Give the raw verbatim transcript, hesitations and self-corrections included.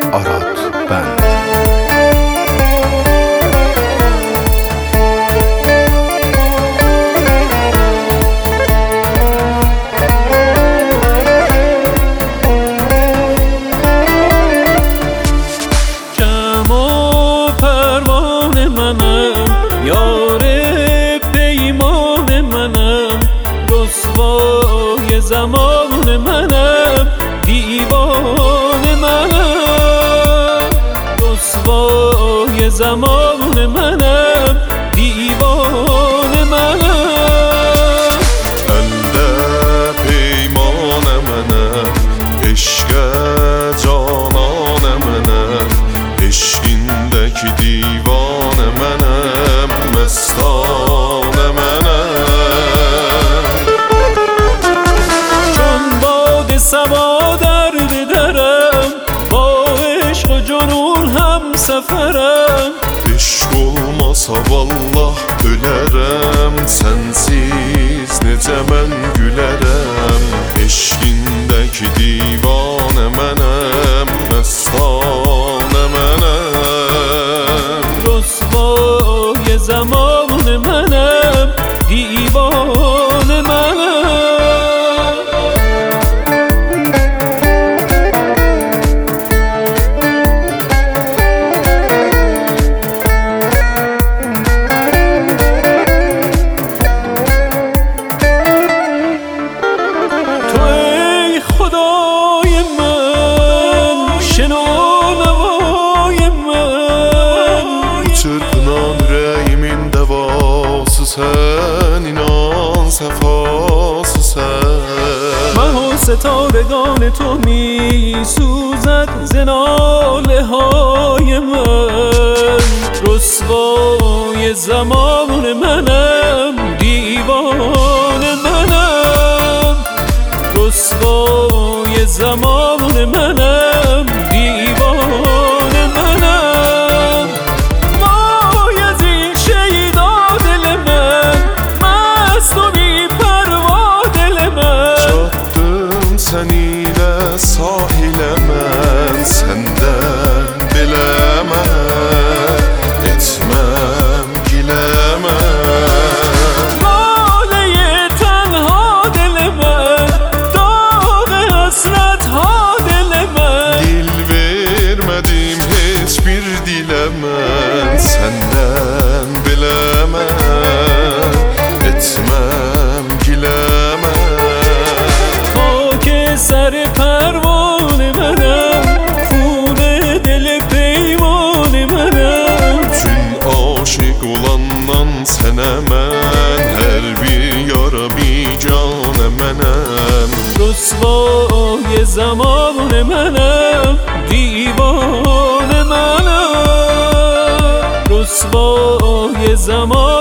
آراد بند. شمع و پروانه منم، یار پیمان منم، رسوای زمان منم، دیوانه منم، رسوای زمان منم، دیوانه منم. بنده پیمان منم، عشق جانان منم، عشقیندeki دیوان منم، مستان منم. چون باد صبا در درم، با عشق و جنون هم سفرم. Eşq olmasa vallah ölərəm, sənsiz necə mən gülərəm. Eşqindəki divanə mənəm, məstanə mənəm. رسوای زمان منم، دیوانه منم. تو ای خدای من، شنو نوای من. Çırpınan ürəyimin dəvası sən, inan səfası sən. مه و ستارگان تو می سوزد ز ناله های من. رسوای زمان منم، دیوانه منم، رسوای زمان منم، دیوانه منم. بایزید شیدا دل من، مست و بی پروا دل من. Çatdım sən ilə sahilə mən, səndən biləmən, etməm giləmən. ناله تنها دل من، داغ حسرت ها دل من. Dil vermədim heç bir dilə mən, səndən biləmən, etməm giləmən. خاک سر پروانه منم، خون دل پیمان منم. Çün aşiq olandan sənə mən, hər bir yara biganə mənəm. رسوای زمان منم، دیوانه منم، رسوای زمان